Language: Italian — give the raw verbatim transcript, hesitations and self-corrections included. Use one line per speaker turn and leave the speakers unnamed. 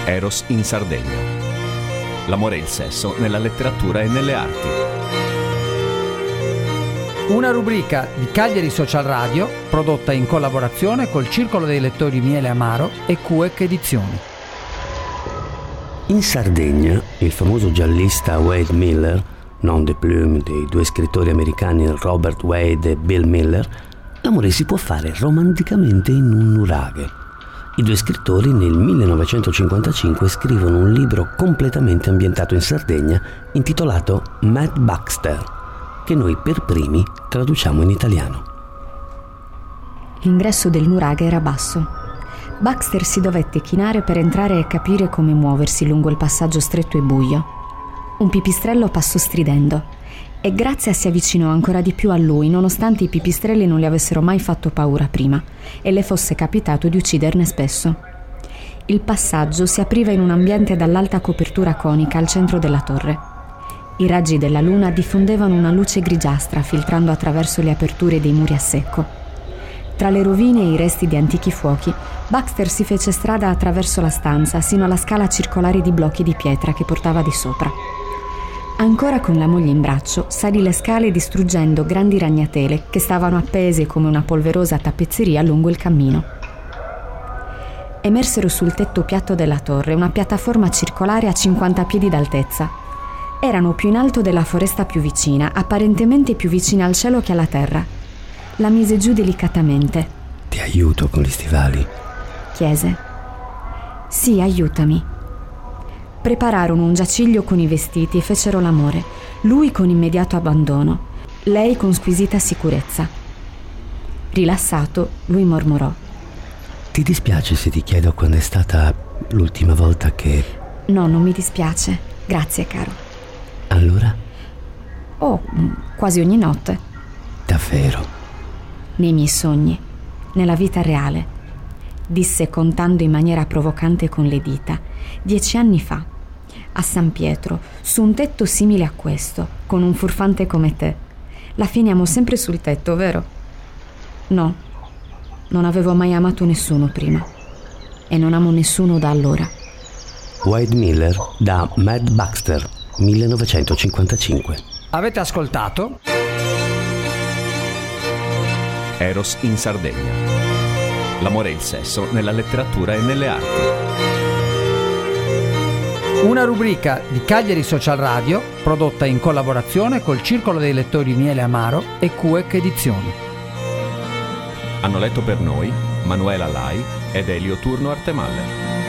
Eros in Sardegna. L'amore e il sesso nella letteratura e nelle arti.
Una rubrica di Cagliari Social Radio prodotta in collaborazione col Circolo dei Lettori Miele Amaro e Q E C Edizioni.
In Sardegna, il famoso giallista Wade Miller, nom de plume dei due scrittori americani Robert Wade e Bill Miller, l'amore si può fare romanticamente in un nuraghe. I due scrittori nel millenovecentocinquantacinque scrivono un libro completamente ambientato in Sardegna intitolato Mad Baxter, che noi per primi traduciamo in italiano.
L'ingresso del nuraghe era basso. Baxter si dovette chinare per entrare e capire come muoversi lungo il passaggio stretto e buio. Un pipistrello passò stridendo e Grazia si avvicinò ancora di più a lui, nonostante i pipistrelli non le avessero mai fatto paura prima e le fosse capitato di ucciderne spesso. Il passaggio si apriva in un ambiente dall'alta copertura conica al centro della torre. I raggi della luna diffondevano una luce grigiastra filtrando attraverso le aperture dei muri a secco. Tra le rovine e i resti di antichi fuochi, Baxter si fece strada attraverso la stanza sino alla scala circolare di blocchi di pietra che portava di sopra. Ancora con la moglie in braccio, salì le scale distruggendo grandi ragnatele che stavano appese come una polverosa tappezzeria lungo il cammino. Emersero sul tetto piatto della torre una piattaforma circolare a cinquanta piedi d'altezza. Erano più in alto della foresta più vicina, apparentemente più vicina al cielo che alla terra. La mise giù delicatamente.
Ti aiuto con gli stivali?
Chiese. Sì, aiutami. Prepararono un giaciglio con i vestiti e fecero l'amore, lui con immediato abbandono, lei con squisita sicurezza. Rilassato, lui mormorò.
Ti dispiace se ti chiedo quando è stata l'ultima volta che...
No, non mi dispiace. Grazie, caro.
Allora?
Oh, quasi ogni notte.
Davvero?
Nei miei sogni, nella vita reale, disse contando in maniera provocante con le dita. Dieci anni fa, a San Pietro, su un tetto simile a questo, con un furfante come te. La finiamo sempre sul tetto, vero? No, non avevo mai amato nessuno prima e non amo nessuno da allora.
Wade Miller da Mad Baxter, millenovecentocinquantacinque.
Avete ascoltato?
Eros in Sardegna. L'amore e il sesso nella letteratura e nelle arti.
Una rubrica di Cagliari Social Radio prodotta in collaborazione col Circolo dei Lettori Miele Amaro e Q E C Edizioni.
Hanno letto per noi Manuela Lai ed Elio Turno Artemalle.